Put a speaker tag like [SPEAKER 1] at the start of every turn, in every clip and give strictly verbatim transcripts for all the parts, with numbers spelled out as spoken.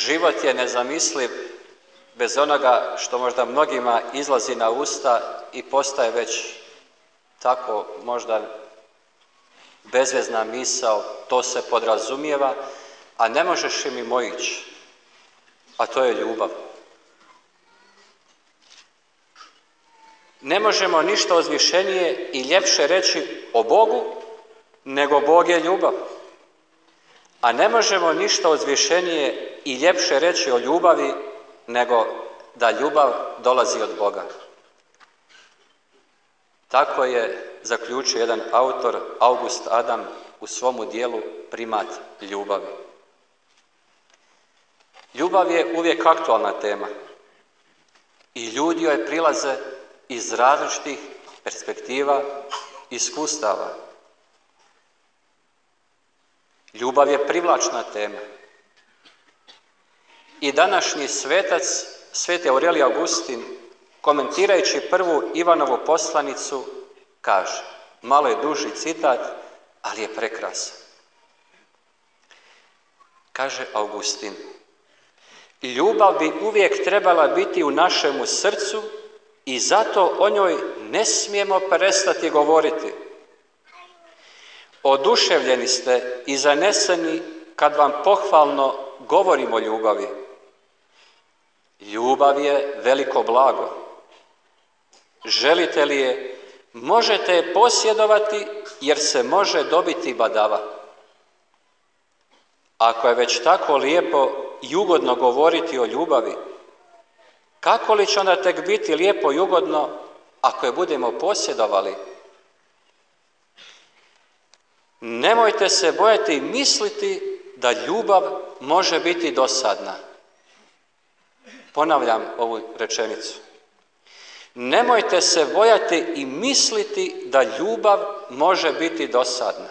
[SPEAKER 1] Život je nezamisliv bez onoga što možda mnogima izlazi na usta i postaje već tako možda bezvezna misao, to se podrazumijeva, a ne možeš im mimo ići, a to je ljubav. Ne možemo ništa uzvišenije i ljepše reći o Bogu, nego Bog je ljubav. A ne možemo ništa uzvišenije i ljepše reći o ljubavi, nego da ljubav dolazi od Boga. Tako je zaključio jedan autor, August Adam, u svomu dijelu Primat ljubavi. Ljubav je uvijek aktualna tema i ljudi joj prilaze iz različitih perspektiva, iskustava. Ljubav je privlačna tema. I današnji svetac, sveti Aurelij Augustin, komentirajući prvu Ivanovu poslanicu, kaže, malo je duži citat, ali je prekrasan. Kaže Augustin, ljubav bi uvijek trebala biti u našemu srcu i zato o njoj ne smijemo prestati govoriti. Oduševljeni ste i zaneseni kad vam pohvalno govorimo o ljubavi. Ljubav je veliko blago. Želite li je, možete je posjedovati jer se može dobiti badava. Ako je već tako lijepo i ugodno govoriti o ljubavi, kako li će onda tek biti lijepo i ugodno ako je budemo posjedovali? Nemojte se bojati misliti da ljubav može biti dosadna. Ponavljam ovu rečenicu. Nemojte se bojati i misliti da ljubav može biti dosadna.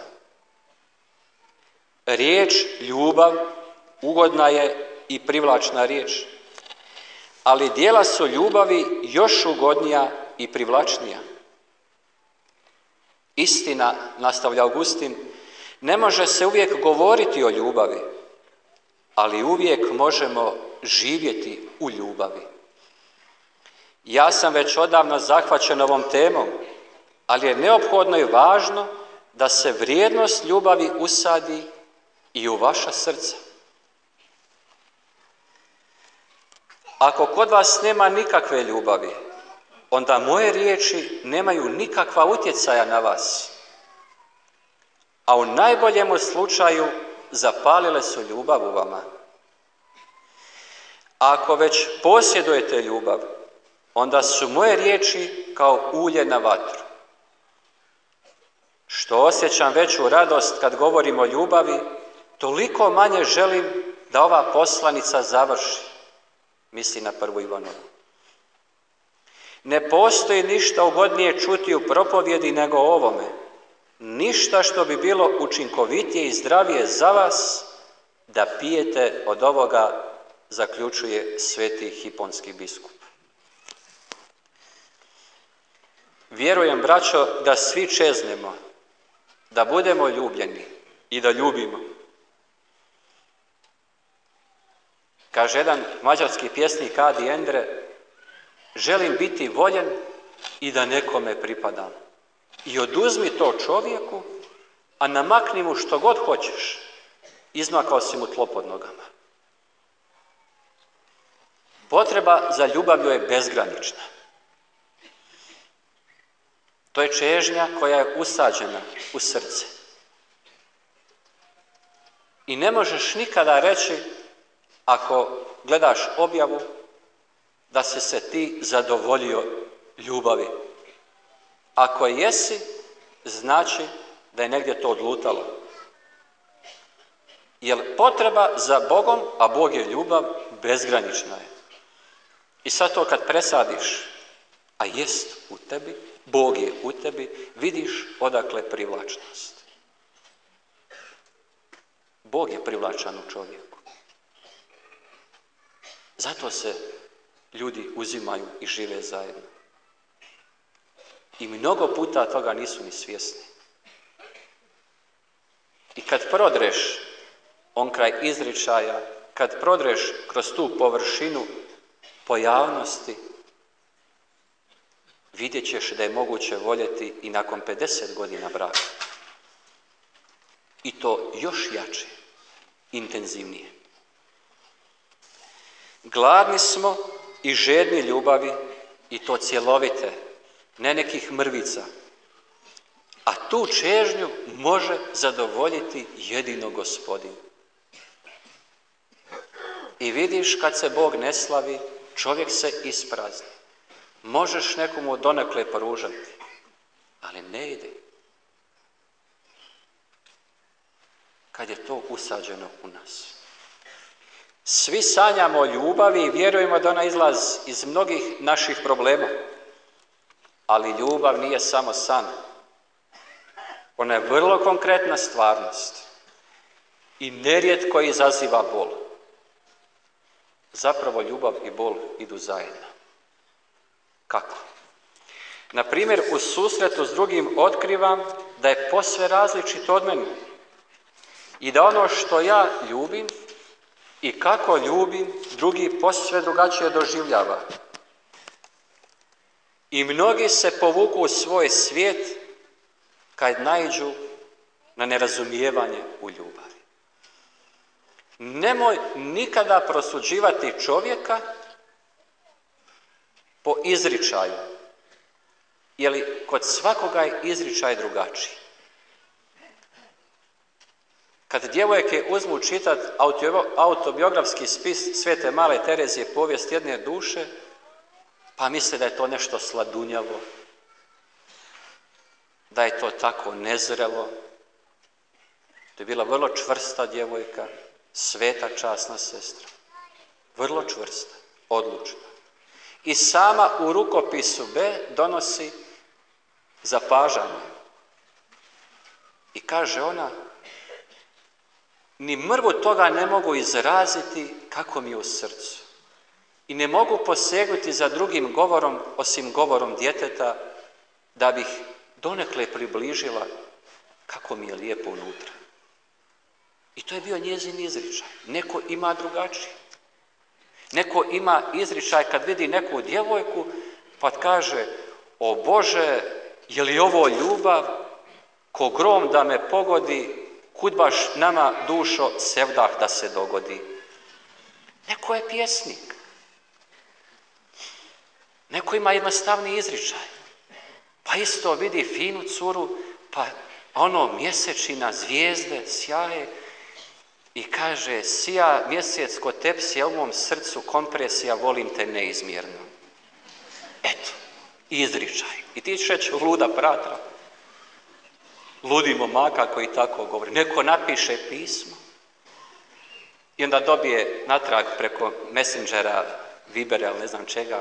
[SPEAKER 1] Riječ ljubav ugodna je i privlačna riječ, ali djela su ljubavi još ugodnija i privlačnija. Istina, nastavlja Augustin, ne može se uvijek govoriti o ljubavi, ali uvijek možemo živjeti u ljubavi. Ja sam već odavno zahvaćen ovom temom, ali je neophodno i važno da se vrijednost ljubavi usadi i u vaša srca. Ako kod vas nema nikakve ljubavi, onda moje riječi nemaju nikakva utjecaja na vas, a u najboljemu slučaju zapalile su ljubav u vama. Ako već posjedujete ljubav, onda su moje riječi kao ulje na vatru. Što osjećam veću radost kad govorim o ljubavi, toliko manje želim da ova poslanica završi, misli na prvu Ivanovu. Ne postoji ništa ugodnije čuti u propovjedi nego o ovome. Ništa što bi bilo učinkovitije i zdravije za vas da pijete od ovoga, zaključuje sveti hiponski biskup. Vjerujem, braćo, da svi čeznemo, da budemo ljubljeni i da ljubimo. Kaže jedan mađarski pjesnik Adi Endre, želim biti voljen i da nekome pripadam. I oduzmi to čovjeku, a namakni mu što god hoćeš, izmakao si mu tlo pod nogama. Potreba za ljubavlju je bezgranična. To je čežnja koja je usađena u srce. I ne možeš nikada reći, ako gledaš objavu, da si se ti zadovoljio ljubavi. Ako jesi, znači da je negdje to odlutalo. Jer potreba za Bogom, a Bog je ljubav, bezgranična je. I sad to kad presadiš, a jest u tebi, Bog je u tebi, vidiš odakle privlačnost. Bog je privlačan u čovjeku. Zato se ljudi uzimaju i žive zajedno. I mnogo puta toga nisu ni svjesni. I kad prodreš on kraj izričaja kad prodreš kroz tu površinu pojavnosti, vidjet ćeš da je moguće voljeti i nakon pedeset godina braka. I to još jače, intenzivnije. Gladni smo i žedni ljubavi, i to cjelovite, ne nekih mrvica. A tu čežnju može zadovoljiti jedino Gospodin. I vidiš, kad se Bog ne slavi, čovjek se isprazni. Možeš nekomu donekle pružati, ali ne ide. Kad je to usađeno u nas. Svi sanjamo o ljubavi i vjerujemo da ona izlazi iz mnogih naših problema. Ali ljubav nije samo san. Ona je vrlo konkretna stvarnost. I nerijetko izaziva bol. Zapravo ljubav i bol idu zajedno. Kako? Na primjer, u susretu s drugim otkrivam da je posve različit od mene. I da ono što ja ljubim i kako ljubim, drugi posve drugačije doživljava. I mnogi se povuku u svoj svijet kad naiđu na nerazumijevanje u ljubavi. Nemoj nikada prosuđivati čovjeka po izričaju, jer kod svakoga je izričaj drugačiji. Kad djevojke uzmu čitati autobiografski spis Svete Male Terezije, Povijest jedne duše, pa misle da je to nešto sladunjavo, da je to tako nezrelo. To je bila vrlo čvrsta djevojka, sveta časna sestra. Vrlo čvrsta, odlučna. I sama u rukopisu B donosi zapažanje. I kaže ona, ni mrvu toga ne mogu izraziti kako mi je u srcu. I ne mogu posegnuti za drugim govorom, osim govorom djeteta, da bih donekle približila kako mi je lijepo unutra. I to je bio njezin izričaj. Neko ima drugačiji. Neko ima izričaj kad vidi neku djevojku, pa kaže, o Bože, je li ovo ljubav, ko grom da me pogodi, kud baš nama, dušo, sevdah da se dogodi. Neko je pjesnik. Neko ima jednostavni izričaj. Pa isto vidi finu curu, pa ono mjesečina, zvijezde, sjaje i kaže, sija mjesec ko tepsija u mom srcu kompresija, volim te neizmjerno. Eto, izričaj. I ti ćeš reći, luda pratra. Ludi momaka koji tako govori. Neko napiše pismo i onda dobije natrag preko Messengera, Vibera ili ne znam čega.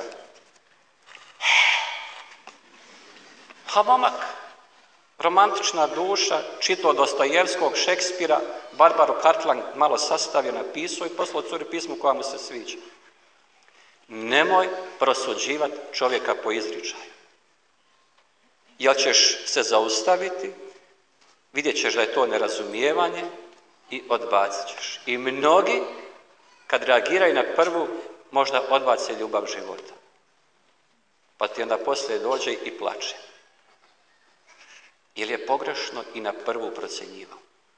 [SPEAKER 1] Ha, momak, romantična duša, čitao Dostojevskog, Šekspira, Barbaru Cartland malo sastavio, napisao i poslao curi pismu koja mu se sviđa. Nemoj prosuđivati čovjeka po izričaju. Jel ćeš se zaustaviti, vidjet ćeš da je to nerazumijevanje i odbacit ćeš. I mnogi, kad reagiraju na prvu, možda odbace ljubav života. Pa ti onda poslije dođe i plače. Jer je pogrešno i na prvu procjenjivao.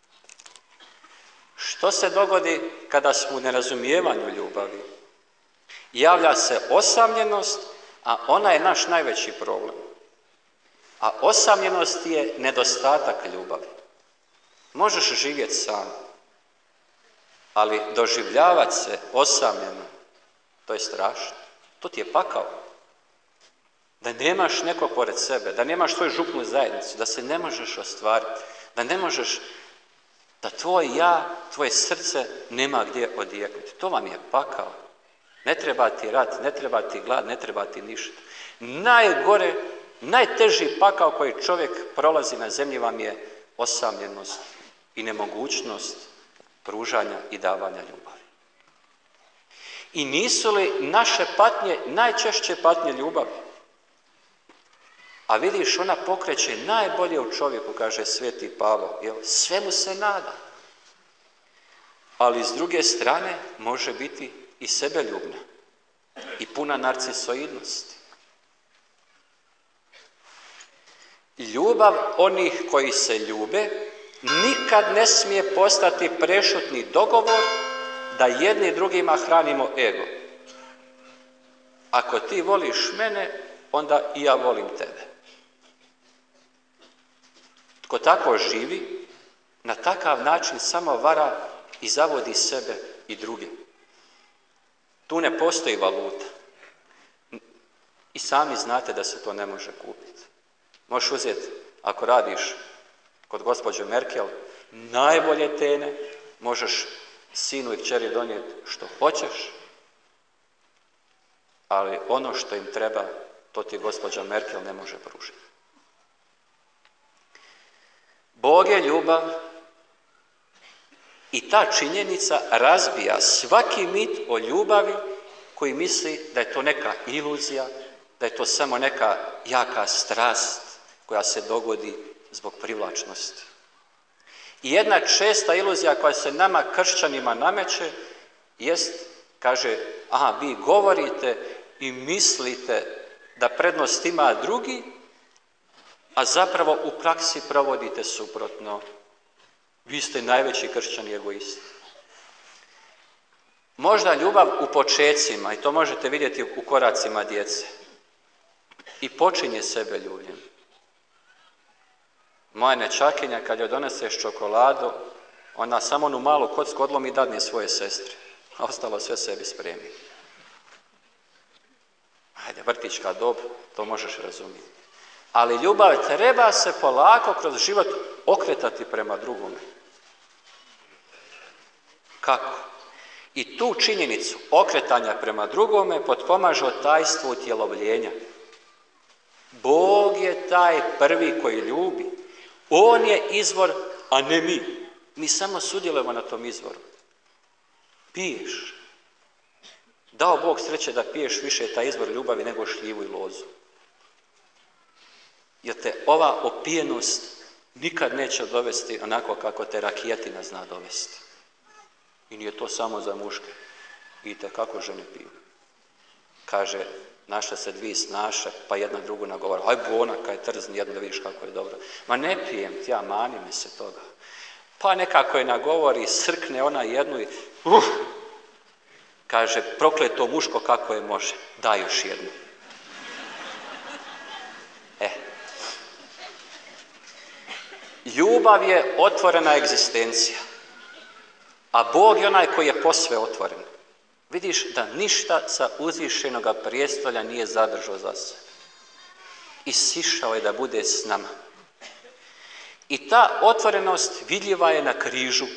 [SPEAKER 1] Što se dogodi kada smo u nerazumijevanju ljubavi? Javlja se osamljenost, a ona je naš najveći problem. A osamljenost je nedostatak ljubavi. Možeš živjeti sam, ali doživljavati se osamljeno, to je strašno. To ti je pakao. Da nemaš nekog pored sebe, da nemaš svoju župnu zajednicu, da se ne možeš ostvariti, da ne možeš, da tvoj ja, tvoje srce nema gdje odjeknuti. To vam je pakao. Ne treba ti rat, ne treba ti glad, ne treba ti ništa. Najgore, najteži pakao koji čovjek prolazi na zemlji vam je osamljenost i nemogućnost pružanja i davanja ljubavi. I nisu li naše patnje najčešće patnje ljubavi? A vidiš, ona pokreće najbolje u čovjeku, kaže Sveti Pavao, jel? Sve mu se nada. ali s druge strane može biti i sebeljubna i puna narcisoidnosti. Ljubav onih koji se ljube nikad ne smije postati prešutni dogovor da jedni drugima hranimo ego. Ako ti voliš mene, onda i ja volim tebe. Tko tako živi, na takav način samo vara i zavodi sebe i druge. Tu ne postoji valuta. I sami znate da se to ne može kupiti. Možeš uzeti, ako radiš kod gospođe Merkel, najbolje tene, možeš sinu i kćeri donijeti što hoćeš, ali ono što im treba, to ti gospođa Merkel ne može pružiti. Bog je ljubav i ta činjenica razbija svaki mit o ljubavi koji misli da je to neka iluzija, da je to samo neka jaka strast koja se dogodi zbog privlačnosti. I jedna česta iluzija koja se nama kršćanima nameće jest, kaže, aha, vi govorite i mislite da prednost ima drugi, a zapravo u praksi provodite suprotno. Vi ste najveći kršćani egoisti. Možda ljubav u počecima, i to možete vidjeti u koracima djece, i počinje sebe ljubljenjem. Moja nečakinja, kad joj doneseš čokoladu, ona samo onu malu kocku odlomi i dadne svoje sestre, a ostalo sve sebi spremi. Ajde, vrtićka dob, to možeš razumjeti. Ali ljubav treba se polako kroz život okretati prema drugome. Kako? I tu činjenicu okretanja prema drugome potpomaže tajstvo utjelovljenja. Bog je taj prvi koji ljubi. On je izvor, a ne mi. Mi samo sudjelujemo na tom izvoru. Piješ. Dao Bog sreće da piješ više taj izvor ljubavi nego šljivu i lozu. Jer te ova opijenost nikad neće dovesti onako kako te rakijetina zna dovesti. I nije to samo za muške. Vidite kako žene piju. Kaže, našla se dvije snaše, pa jedna drugu nagovara. Aj bona, kaj trzni jedno da vidiš kako je dobro. Ma ne pijem ti, ja mani mi se toga. Pa nekako je nagovori, srkne ona jednu i uh, kaže, prokleto muško kako je može. Daj još jednu. E. Ljubav je otvorena egzistencija. A Bog je onaj koji je posve otvoren. Vidiš da ništa sa uzvišenoga prijestolja nije zadržao za sebe. I sišao je da bude s nama. I ta otvorenost vidljiva je na križu.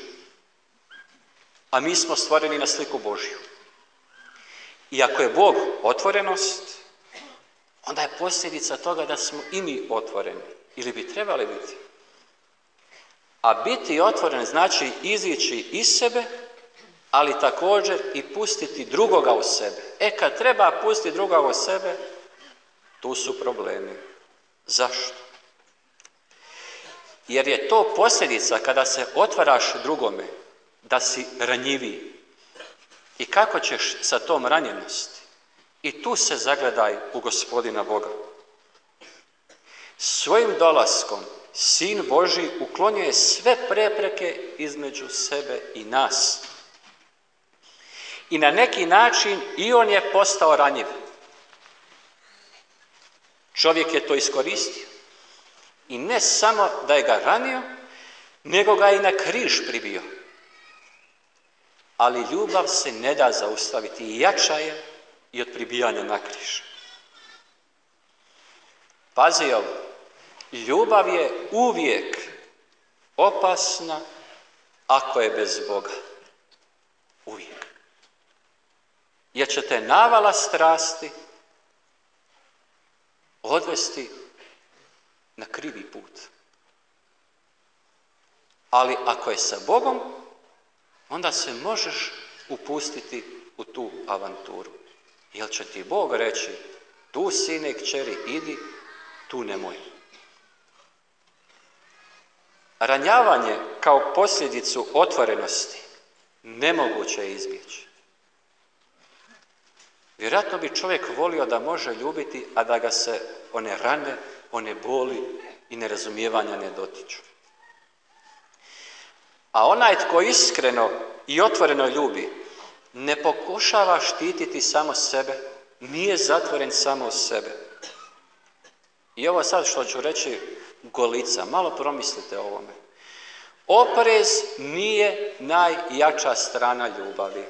[SPEAKER 1] A mi smo stvoreni na sliku Božju. I ako je Bog otvorenost, onda je posljedica toga da smo i mi otvoreni. Ili bi trebali biti. A biti otvoren znači izići iz sebe, ali također i pustiti drugoga u sebe. E, kad treba pustiti drugoga u sebe, tu su problemi. Zašto? Jer je to posljedica kada se otvaraš drugome, da si ranjiviji. I kako ćeš sa tom ranjenosti? I tu se zagledaj u Gospodina Boga. Svojim dolaskom Sin Božji uklonjuje sve prepreke između sebe i nas. I na neki način i on je postao ranjiv. Čovjek je to iskoristio. I ne samo da je ga ranio, nego ga i na križ pribio. Ali ljubav se ne da zaustaviti i jača je i od pribijanja na križ. Pazi ovo, ljubav je uvijek opasna ako je bez Boga. Uvijek. Jer će te navala strasti odvesti na krivi put. Ali ako je sa Bogom, onda se možeš upustiti u tu avanturu. Jer će ti Bog reći, tu sine i kćeri idi, tu nemoj. Ranjavanje kao posljedicu otvorenosti Nemoguće je izbjeći. Vjerojatno bi čovjek volio da može ljubiti, a da ga se one rane, one boli i nerazumijevanja ne dotiču. A onaj tko iskreno i otvoreno ljubi, ne pokušava štititi samo sebe, nije zatvoren samo u sebe. I ovo sad što ću reći golica, malo promislite o ovome. Oprez nije najjača strana ljubavi.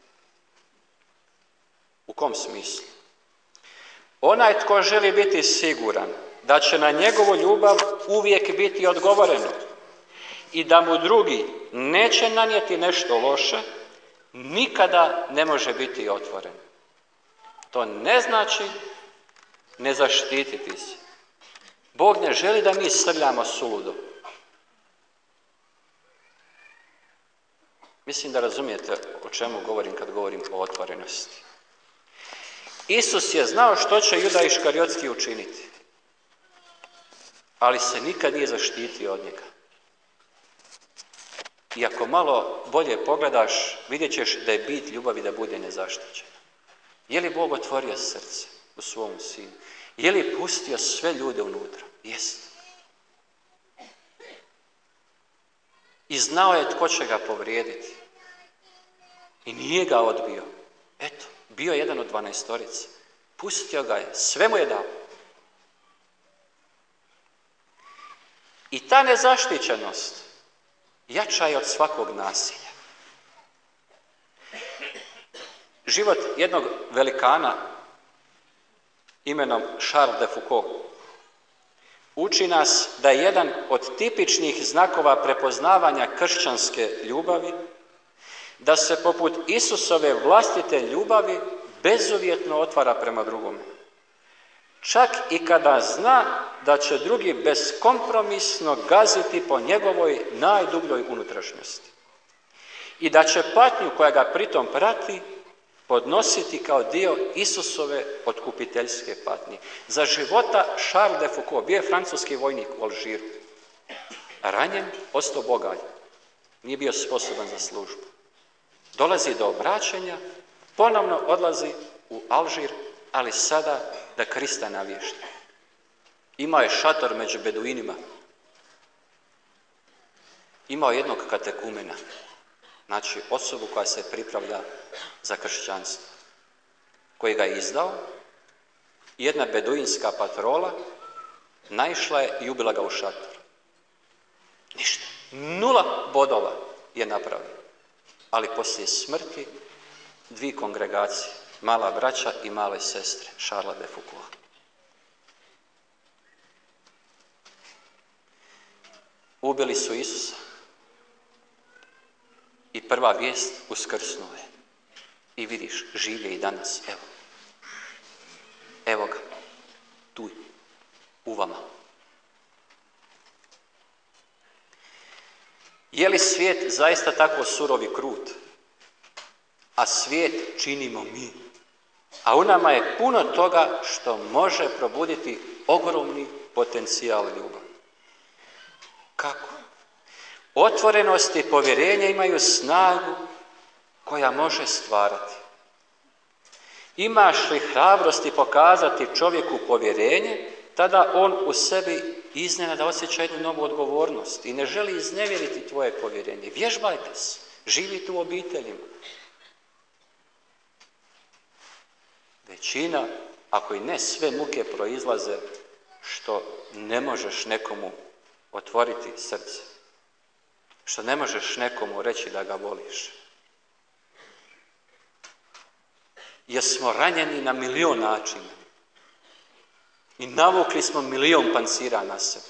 [SPEAKER 1] U kom smislu? Onaj tko želi biti siguran da će na njegovu ljubav uvijek biti odgovoreno i da mu drugi neće nanijeti nešto loše, nikada ne može biti otvoren. To ne znači ne zaštititi se. Bog ne želi da mi srljamo suludo. Mislim da razumijete o čemu govorim kad govorim o otvorenosti. Isus je znao što će Juda Iškariotski učiniti, ali se nikad nije zaštitio od njega. I ako malo bolje pogledaš, vidjet ćeš da je bit ljubavi da bude nezaštićena. Je li Bog otvorio srce u svom sinu? Je li pustio sve ljude unutra? Jeste. I znao je tko će ga povrijediti. I nije ga odbio. Eto, bio je jedan od dvanaestorice. Pustio ga je, sve mu je dao. I ta nezaštićenost jača je od svakog nasilja. Život jednog velikana imenom Charles de Foucault uči nas da je jedan od tipičnih znakova prepoznavanja kršćanske ljubavi da se poput Isusove vlastite ljubavi bezuvjetno otvara prema drugome. Čak i kada zna da će drugi beskompromisno gaziti po njegovoj najdubljoj unutrašnjosti. I da će patnju koja ga pritom prati podnositi kao dio Isusove otkupiteljske patnje. Za života Charles de Foucault, bio je francuski vojnik u Alžiru. Ranjen, ostao bogalj. Nije bio sposoban za službu. Dolazi do obraćanja, ponovno odlazi u Alžir, ali sada da Krista navješta. Imao je šator među beduinima. Imao jednog katekumena, znači osobu koja se pripravlja za kršćanstvo, koji ga je izdao. Jedna beduinska patrola naišla je i ubila ga u šator. Ništa. Nula bodova je napravio. Ali poslije smrti dvije kongregacije, mala braća i male sestre, Charlesa de Foucault. Ubili su Isusa i prva vijest uskrsnuo je. I vidiš, živ je i danas, evo. Evo ga, tu, u vama. Je li svijet zaista tako surov i krut? A svijet činimo mi. A u nama je puno toga što može probuditi ogromni potencijal ljubavi. Kako? Otvorenost i povjerenje imaju snagu koja može stvarati. Imaš li hrabrosti pokazati čovjeku povjerenje, tada on u sebi iznenada osjeća jednu novu odgovornost i ne želi iznevjeriti tvoje povjerenje. Vježbajte se, živite u obiteljima. Većina, ako i ne sve muke proizlaze, što ne možeš nekomu otvoriti srce, što ne možeš nekomu reći da ga voliš. Jer smo ranjeni na milion načina i navukli smo milion pancira na sebe.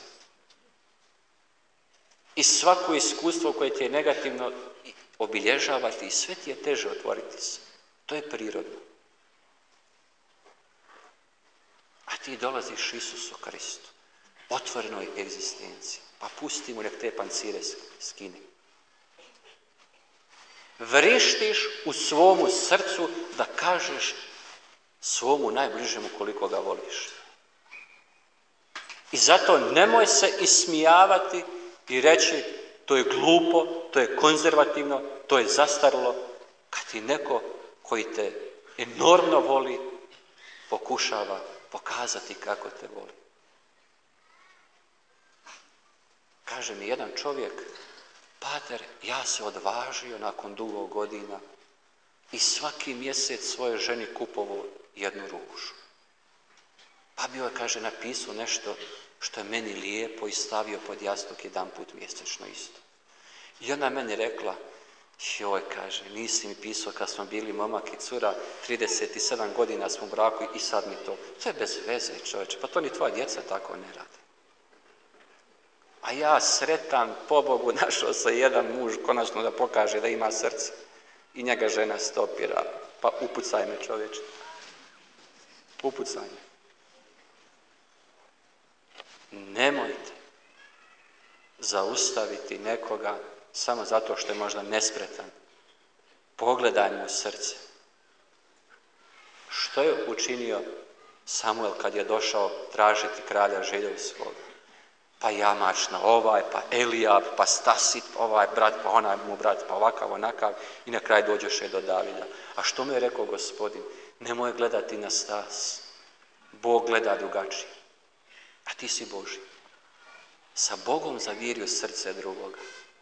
[SPEAKER 1] I svako iskustvo koje ti je negativno obilježavati i sve ti je teže otvoriti se. To je prirodno. A ti dolaziš Isusu Kristu, otvorenoj egzistenciji, pa pusti mu nek te pancire skine. Vrištiš u svomu srcu da kažeš svomu najbližemu koliko ga voliš. I zato nemoj se ismijavati i reći to je glupo, to je konzervativno, to je zastarilo, kad ti neko koji te enormno voli pokušava pokazati kako te voli. Kaže mi jedan čovjek, pater, ja se odvažio nakon dugo godina i svaki mjesec svojoj ženi kupovao jednu ružu. Pa bi joj, kaže, napisao nešto što je meni lijepo i stavio pod jastuk jedan put mjesečno isto. I ona meni rekla, joj, kaže, nisi mi pisao kad smo bili momak i cura, trideset sedam godina smo u braku i sad mi to. To je bez veze, čovječe, pa to ni tvoja djeca tako ne rade. A ja sretan, pobogu, našao se jedan muž konačno da pokaže da ima srce. I njega žena stopira. Pa upucaj me, čovječe. Upucaj me. Nemojte zaustaviti nekoga samo zato što je možda nespretan. Pogledaj mu u srce. Što je učinio Samuel kad je došao tražiti kralja Židovskog? Pa jamač na ovaj, pa Elijab, pa Stasit, ovaj brat, pa onaj mu brat, pa ovakav, onakav, i na kraj dođoše do Davida. A što mu je rekao Gospodin? Nemoj gledati na stas. Bog gleda drugačije. A ti si Božji. Sa Bogom zaviri u srce drugoga.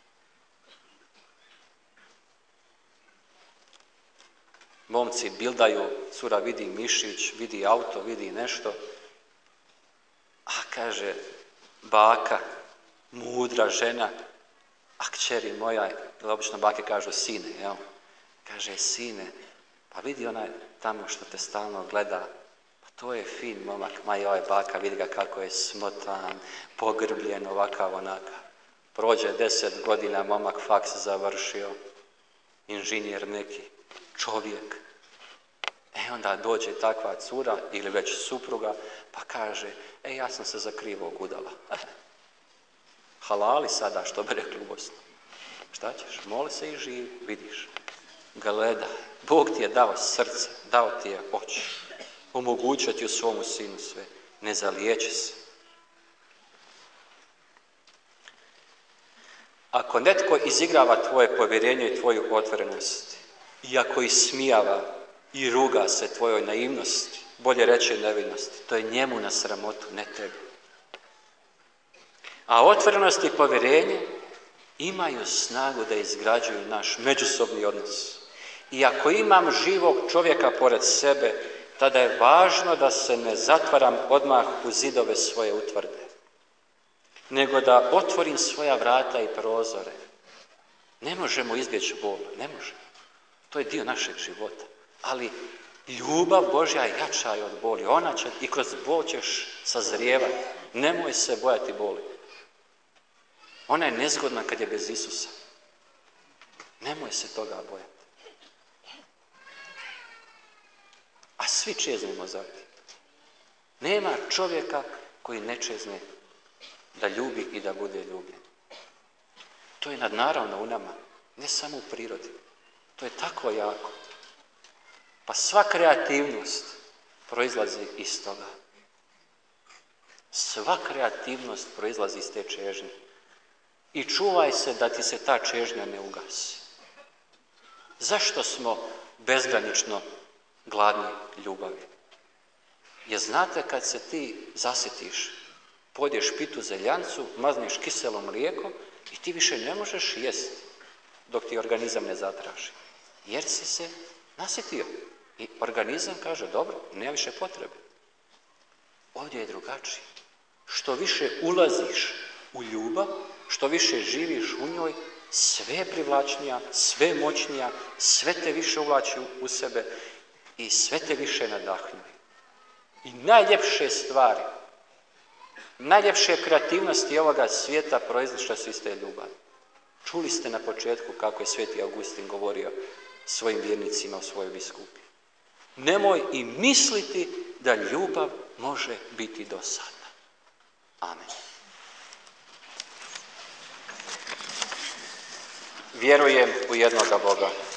[SPEAKER 1] Momci bildaju, cura vidi mišić, vidi auto, vidi nešto. A kaže, baka, mudra žena, a kćeri moja, obično bake kažu sine, jel? Kaže, sine, pa vidi onaj tamo što te stalno gleda, pa to je fin momak, ma joj, baka, vidi ga kako je smotan, pogrbljen, ovakav, onakav. Prođe deset godina, momak faks završio, inženjer neki, čovjek. E onda dođe takva cura ili već supruga, pa kaže, e ja sam se za krivog udala. Halali sada, što bi rekli u Bosni. Šta ćeš? Moli se i živi, vidiš. Gledaj, Bog ti je dao srce, dao ti je oči. Omogućio ti u svomu sinu sve. Ne zaliječi se. Ako netko izigrava tvoje povjerenje i tvoju otvorenost, i ako ismijava i ruga se tvojoj naivnosti, bolje reći nevinosti, to je njemu na sramotu, ne tebi. A otvorenost i povjerenje imaju snagu da izgrađuju naš međusobni odnos. I ako imam živog čovjeka pored sebe, tada je važno da se ne zatvaram odmah u zidove svoje utvrde, nego da otvorim svoja vrata i prozore. Ne možemo izbjeći bol, ne možemo. To je dio našeg života. Ali ljubav Božja je jača od boli. Ona će, i kroz bol ćeš sazrijevati. Nemoj se bojati boli. Ona je nezgodna kad je bez Isusa. Nemoj se toga bojati. A svi čeznemo za tim. Nema čovjeka koji ne čezne da ljubi i da bude ljubljen. To je nadnaravno u nama, ne samo u prirodi. To je tako jako. Pa sva kreativnost proizlazi iz toga. Sva kreativnost proizlazi iz te čežnje. I čuvaj se da ti se ta čežnja ne ugasi. Zašto smo bezgranično gladni ljubavi? Jer znate kad se ti zasitiš, podješ pitu zeljancu, mazneš kiselom mlijekom i ti više ne možeš jesti dok ti organizam ne zatraži. Jer si se nasitio. I organizam kaže, dobro, nema više potrebe. Ovdje je drugačije. Što više ulaziš u ljubav, što više živiš u njoj, sve je privlačnija, sve je moćnija, sve te više uvlači u sebe i sve te više nadahnjuje. I najljepše stvari, najljepše kreativnosti ovoga svijeta proizašle su iz te ljubavi. Čuli ste na početku kako je sveti Augustin govorio svojim vjernicima u svojoj biskupiji. Nemoj i misliti da ljubav može biti dosadna. Amen. Vjerujem u jednoga Boga,